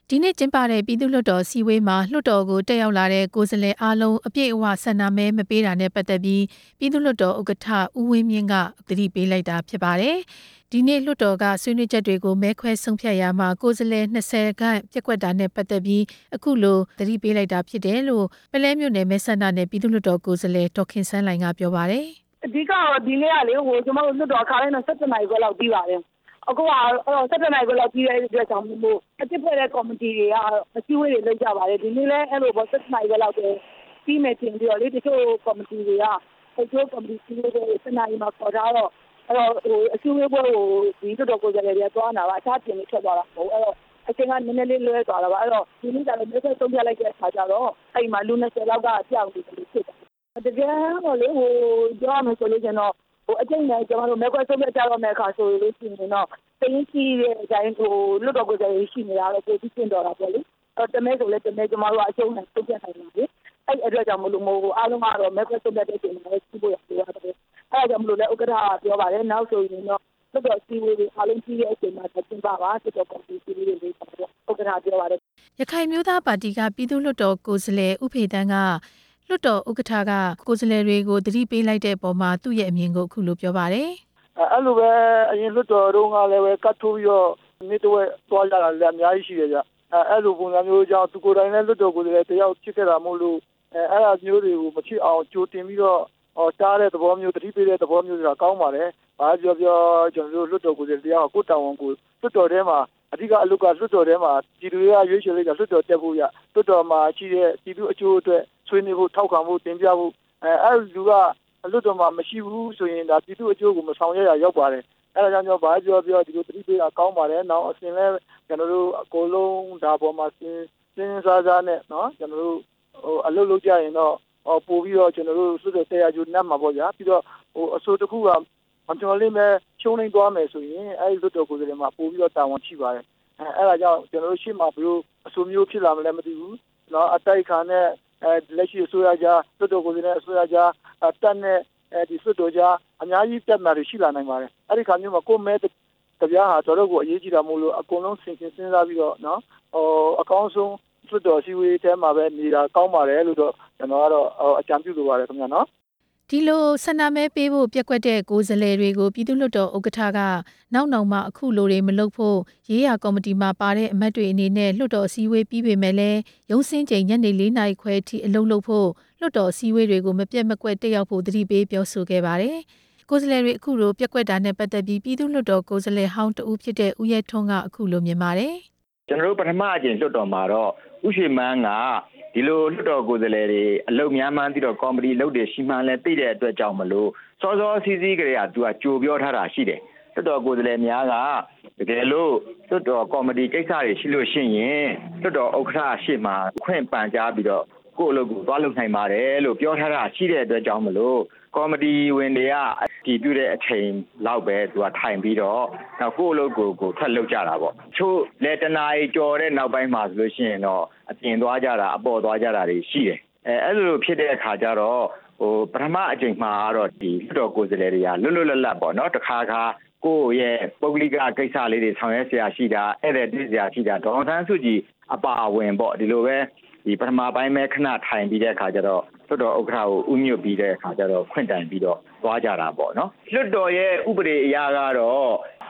ဒီနေ့ကျင်းပတဲ့ပြည်သူ့လွှတ်တော်စည်းဝေးမှာလွှတ်တော်ကိုတက်ရောက်လာတဲ့ကိုယ်စားလှယ်အားလုံးအပြည့်အဝဆန္ဒမဲမပေးတာနဲ့ပတ်သက်ပြီးပြည်သူ့လွှတ်တော်ဥက္ကဋ္ဌဦးဝင်းမြင့်ကသတိပေးလိုက်တာဖြစ်ပါတယ်။ဒီနေ့လွှတ်တော်ကဆွေးနွေးချက်တွေကိုမဲခွဲဆုံးဖြတ်ရာမှာကိုယ်စားလှယ်20ခန့်ပြက်ကွက်တာနဲ့ပတ်သက်ပြီးအခုလိုသတိပေးလိုက်တာဖြစ်တယ်လို့ပလဲမြို့နယ်မဲဆန္ဒနယ်ပြည်သူ့လွှတ်တော်ကိုယ်စားလှယ်ဒေါ်ခင်စန်းလိုင်ကပြောပါတယ်။အဓိကတော့ဒီနေ့ကလေကျွန်တော်တို့လွှတ်တော်အခါတိုင်းတော့17နာရီခွဲလောက်ပြီးပါတယ်။အခုက17နာရီခွဲလောက်ပြီးတဲ့အတွက်ကြောင့်မို့အတစ်ဖွဲ့တဲ့ကော်မတီတွေကအစည်းအဝေးတွေလုပ်ကြပါတယ်ဒီနေ့လည်းအဲ့လိုပေါ့17နာရီခွဲလောက်ပဲပြီးမယ်တင်ပြီးတော့လေတချို့ကော်မတီတွေကတချို့ကော်မတီတွေ17နာရီမှာခေါ်ထားတော့အဲ့တော့အစည်းအဝေးပွဲကိုဒီလွှတ်တော်ကိုယ်စားလှယ်တွေသွားတာပါအခြားပြင်ပြီးထွက်သွားတာပေါ့အဲ့တော့အချိန်ကနည်းနည်းလေးလွဲသွားတာပါအဲ့တော့ဒီနေ့ကလည်းမဲဆွဲဆုံးဖြတ်လိုက်တဲ့အခါကျတော့အဲ့မှာလူ20လောက်ကကြောက်နေတယ်ဖြစ်တယ်တကယ်တော့လေပြောရမယ်ဆိုလို့ကျွန်တော်အကျဉ်းနဲ့ကျွန်တော်တို့မဲခွဲဆုံးဖြတ်ကြတော့မယ့်အခါဆိုလို့ရှိရင်တော့တင်းကြီးတဲ့အတိုင်းလွတ်တော်ကိုယ်စားလှယ်ရှိနေတာတော့ကိုသိကျင်တော့တာပေါ့လေတမဲဆိုလဲတမဲကျွန်တော်တို့အကျုံးနဲ့ဆုံးဖြတ်နိုင်ပါလေအဲ့အတွက်ကြောင့်မလို့အားလုံးကတော့မဲခွဲဆုံးဖြတ်တဲ့အချိန်မှာစီးဖို့ရတယ်အဲ့ဒါကြောင့်မလို့လဲဥက္ကဋ္ဌကပြောပါတယ်နောက်ဆိုရင်တော့လွတ်တော်စီးဝေးတွေအားလုံးကြီးတဲ့အချိန်မှာကျင်းပပါလွတ်တော်ကော်မတီစီးဝေးတွေလေးပေါ့ဥက္ကဋ္ဌပြောပါတယ်ရခိုင်မျိုးသားပါတီကပြည်သူ့လွှတ်တော်ကိုယ်စားလှယ်ဦးဖေတန်းကလွှတ်တော်ဥက္ကဋ္ဌကကိုယ်စားလှယ်တွေကိုသတိပေးလိုက်တဲ့အပေါ်မှာသူ့ရဲ့အမြင်ကိုအခုလိုပြောပါတယ်အဲ့လိုပဲအရင်လွှတ်တော်တို့ကလည်းပဲကတ်ထိုးပြီးတော့နေ့တဝက်သွားကြတာလည်းအများကြီးရှိတယ်ကြအဲ့လိုပုံစံမျိုးကြောင့်သူကိုယ်တိုင်လည်းလွှတ်တော်ကိုယ်စားလှယ်တယောက်ဖြစ်ခဲ့တာမို့လို့အဲ့အမျိုးတွေကိုမဖြစ်အောင်ကြိုတင်ပြီးတော့တားတဲ့သဘောမျိုးသတိပေးတဲ့သဘောမျိုးဆိုတာကောင်းပါတယ်ဘာပြောကျွန်တော်တို့လွှတ်တော်ကိုယ်စားလှယ်တယောက်ကိုတာဝန်ကိုလွှတ်တော်ထဲမှာအဓိကအလုပ်ကလွှတ်တော်ထဲမှာပြည်သူတွေကရွေးချယ်လိုက်တာလွှတ်တော်တက်ဖို့ရလွှတ်တော်မှာရှိတဲ့ပြည်သူအကျိုးအတွက်ဆွေးနွေးဖို့ထောက်ခံဖို့တင်ပြဖို့အဲ့လူကလွှတ်တော်မှာမရှိဘူးဆိုရင်ဒါပြည်သူအကျိုးကိုမဆောင်ရွက်ရရောက်ပါတယ်အဲ့ဒါကြောင့်ဘာပြောဒီလိုသတိပေးတာကောင်းပါတယ်နောက်အစဉ်လဲကျွန်တော်တို့အကုန်လုံးဒါပေါ်မှာစဉ်းစားနဲ့နော်ကျွန်တော်တို့အလုပ်လုပ်ကြရင်တော့ပို့ပြီးတော့ကျွန်တော်တို့စွတ်တဲ့တရားကျိုးနတ်မှာပေါ့ဗျာပြီးတော့အဆိုတစ်ခုကကျွန်တော်လေးမဲ့ရှုံးနေသွားမယ်ဆိုရင်အဲ့ဒီလွှတ်တော်ကိုယ်စားလှယ်မှာပို့ပြီးတော့တာဝန်ရှိပါတယ်အဲ့ဒါကြောင့်ကျွန်တော်တို့ရှေ့မှာဘယ်လိုအဆိုမျိုးဖြစ်လာမလဲမသိဘူးနော်အတိုက်ခံနဲ့လက်ရှိအစိုးရကြားလွှတ်တော်ကိုယ်စားလှယ်အစိုးရကြားတက်နဲ့ဒီစွတ်တော်ကြားအများကြီးတက်မှာရှိလာနိုင်ပါတယ်အဲ့ဒီခါမျိုးမှာကိုမဲတပြားဟာတော်တော်ကိုအရေးကြီးတာမို့လို့အကုန်လုံးစဉ်းစားပြီးတော့နော်အကောင်းဆုံးစွတ်တော်စည်းဝေးထဲမှာပဲနေတာကောင်းပါတယ်လို့တော့ကျွန်တော်ကတော့အကြံပြုလိုပါတယ်ခင်ဗျာနော်ဒီလိုဆန္ဒမဲပေးဖို့ပြက်ကွက်တဲ့ကိုယ်စားလှယ်တွေကိုပြည်သူ့လွှတ်တော်ဥက္ကဋ္ဌကနောက်မှအခုလိုတွေမလုပ်ဖို့ရေးရာကော်မတီမှာပါတဲ့အမတ်တွေအနေနဲ့လွှတ်တော်အစည်းအဝေးပြီးပေမဲ့လည်းရုံးစင်းချိန်ညနေ4နာရီခွဲအထိအလုပ်လုပ်ဖို့လွှတ်တော်အစည်းအဝေးတွေကိုမပြတ်မကွက်တက်ရောက်ဖို့သတိပေးပြောဆိုခဲ့ပါတယ်။ကိုယ်စားလှယ်တွေအခုလိုပြက်ကွက်တာနဲ့ပတ်သက်ပြီးပြည်သူ့လွှတ်တော်ကိုယ်စားလှယ်ဟောင်းတဦးဖြစ်တဲ့ဦးရဲထွန်းကအခုလိုမြင်ပါတယ်။ကျွန်တော်တို့ပထမအကြိမ်လွှတ်တော်မှာတော့ဦးရွှေမန်းကဒီလိုလွှတ်တော်ကိုယ်စားလှယ်တွေအလုပ်များမှန်းပြီးတော့ကော်မတီလုပ်တယ်ရှိမှန်းလဲသိတဲ့အတွက်ကြောင့်မလို့စောစောစီးကလေးကသူကကြိုပြောထားတာရှိတယ်လွှတ်တော်ကိုယ်စားလှယ်များကတကယ်လို့လွှတ်တော်ကော်မတီကိစ္စတွေရှိလို့ရှိရင်လွှတ်တော်ဥက္ကဋ္ဌရှေ့မှာခွင့်ပန်ကြားပြီးတော့ကိုယ့်အလုပ်ကိုသွားလုပ်နိုင်ပါတယ်လို့ပြောထားတာရှိတဲ့အတွက်ကြောင့်မလို့ကော်မတီဝင်တွေကတည်ပြုတဲ့အချိန်လောက်ပဲသူကထိုင်ပြီးတော့နောက်ကိုယ့်အလုပ်ကိုထပ်လုပ်ကြတာပေါ့ချို့လေတနာရီကြော်တဲ့နောက်ပိုင်းမှာဆိုလို့ရှိရင်တော့အပြင်သွားကြတာအပေါ်သွားကြတာတွေရှိတယ်အဲ့လိုဖြစ်တဲ့အခါကျတော့ပထမအကြိမ်မှာတော့ဒီလွှတ်တော်ကိုယ်စားလှယ်တွေကလွတ်လပ်ပေါ့နော်တခါကိုယ့်ရဲ့ပုဂ္ဂလိကကိစ္စလေးတွေဆောင်ရွက်เสียရှိတာအဲ့ဒါတွေ့เสียရှိတာဒေါ်အောင်ဆန်းစုကြည်အပါအဝင်ပေါ့ဒီလိုပဲဒီပထမပိုင်းပဲခဏထိုင်ပြီးတဲ့အခါကျတော့လွှတ်တော်ဥက္ကဋ္ဌကိုဥညွတ်ပြီးတဲ့အခါကျတော့ခွင့်တိုင်ပြီးတော့သွားကြတာပေါ့နော်လွှတ်တော်ရဲ့ဥပဒေအရကတော့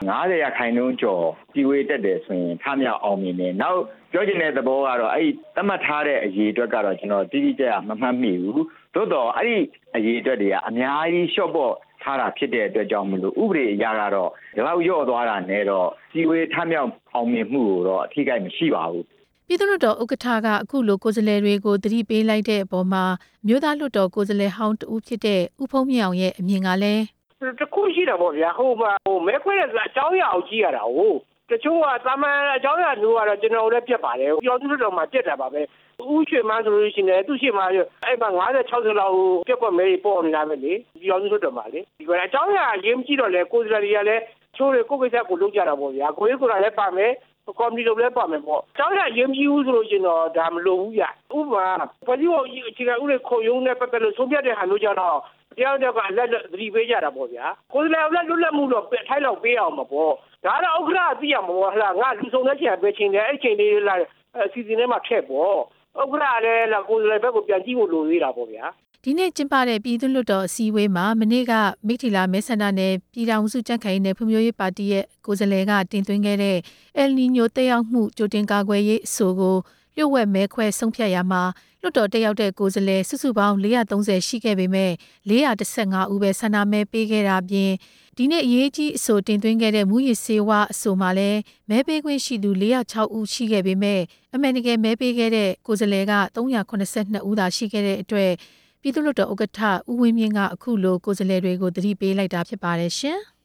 90%ကျော်ပြည်ဝေးတက်တယ်ဆိုရင်ထမြောက်အောင်မြင်တယ်နောက်ပြောချင်တဲ့သဘောကတော့အဲ့ဒီသတ်မှတ်ထားတဲ့အရေးအတွက်ကတော့ကျွန်တော်တိတိကျကျမမှတ်မိဘူးသို့တော့အဲ့ဒီအရေးအတွက်တွေကအများကြီးရှော့ပေါ့ထားတာဖြစ်တဲ့အတွက်ကြောင့်မလို့ဥပဒေအရကတော့ဒီလောက်လျော့သွားတာနဲ့တော့ပြည်ဝေးထမြောက်အောင်မြင်မှုကိုတော့အထိကိမရှိပါဘူးပြည်သူ့လွှတ်တော်ဥက္ကဋ္ဌကအခုလိုကိုယ်စားလှယ်တွေကိုသတိပေးလိုက်တဲ့အပေါ်မှာမြို့သားလွှတ်တော်ကိုယ်စားလှယ်ဟောင်းတဦးဖြစ်တဲ့ဦးဖုံးမြင့်အောင်ရဲ့အမြင်ကလည်းတခုရှိတာပေါ့ဗျာမဲခွဲတဲ့အကြောင်းအရာကိုကြည့်ရတာဟုတ်တချို့ကသာမန်အကြောင်းအရာမျိုးကတော့ကျွန်တော်လည်းပြတ်ပါတယ်ပြောသူတို့မှပြတ်တာပါပဲဦးရွှေမန်းဆိုလို့ရှိရင်သူ့ရှိမှအဲ့မှာ50-60လောက်ပြတ်ကွက်မဲပေါ်နေတာပဲလေပြောသူတို့မှလေဒီကအကြောင်းအရာရေးမကြည့်တော့လေကိုယ်စားလှယ်တွေကလည်းချိုးတွေကိုကိစ္စကိုလုပ်ကြတာပေါ့ဗျာကိုယ်ကိုယ်လည်းပါမယ်ကော်မတီလုပ်လဲပါမယ်ပေါ့ကျောင်းရရေးမကြည့်ဘူးဆိုလို့ရှင်တော့ဒါမလိုဘူးဗျဥပမာဖွဲ့စည်းပုံအခြေခံဥပဒေခုံရုံးနဲ့ပတ်သက်လို့ဆုံးဖြတ်တဲ့ဟာမျိုးကြတော့တရားတော်ကအလက်သတိပေးကြတာပေါ့ဗျာကိုယ်စားလှယ်လွတ်လပ်မှုတော့ထိုက်လောက်ပေးအောင်မပေါ့ဒါတော့ဥက္ကဋ္ဌသိရမှာပေါ့ဟလားငါလူဆောင်တဲ့ချိန်ပဲချိန်တယ်အဲ့ချိန်လေးလာအစီအစဉ်ထဲမှာထည့်ပေါ့ဥက္ကဋ္ဌလည်းလာကိုယ်စားလှယ်ဘက်ကိုပြန်ကြည့်ဖို့လိုသေးတာပေါ့ဗျာဒီနေ့ကျင်းပတဲ့ပြည်သူ့လွှတ်တော်အစည်းအဝေးမှာမနေ့ကမိထီလာမဲဆန္ဒနယ်ပြည်ထောင်စုကြံ့ခိုင်ရေးနယ်ဖွံ့ဖြိုးရေးပါတီရဲ့ကိုယ်စားလှယ်ကတင်သွင်းခဲ့တဲ့အယ်နီညိုတက်ရောက်မှုကြိုတင်ကာကွယ်ရေးအဆိုကိုလျှို့ဝှက်မဲခွဲဆုံးဖြတ်ရမှာလွှတ်တော်တက်ရောက်တဲ့ကိုယ်စားလှယ်စုစုပေါင်း430ရှိခဲ့ပေမဲ့415ဦးပဲဆန္ဒမဲပေးခဲ့တာပြင်ဒီနေ့အရေးကြီးအဆိုတင်သွင်းခဲ့တဲ့မူရစ်စေဝါအဆိုမှာလည်းမဲပေးခွင့်ရှိသူ406ဦးရှိခဲ့ပေမဲ့အမေရိကန်မဲပေးခဲ့တဲ့ကိုယ်စားလှယ်က382ဦးသာရှိခဲ့တဲ့အတွက်ပြည်သူ့လွှတ်တော်ဥက္ကဋ္ဌဦးဝင်းမြင့်ကအခုလိုကိုယ်စားလှယ်တွေကိုသတိပေးလိုက်တာဖြစ်ပါတယ်ရှင်။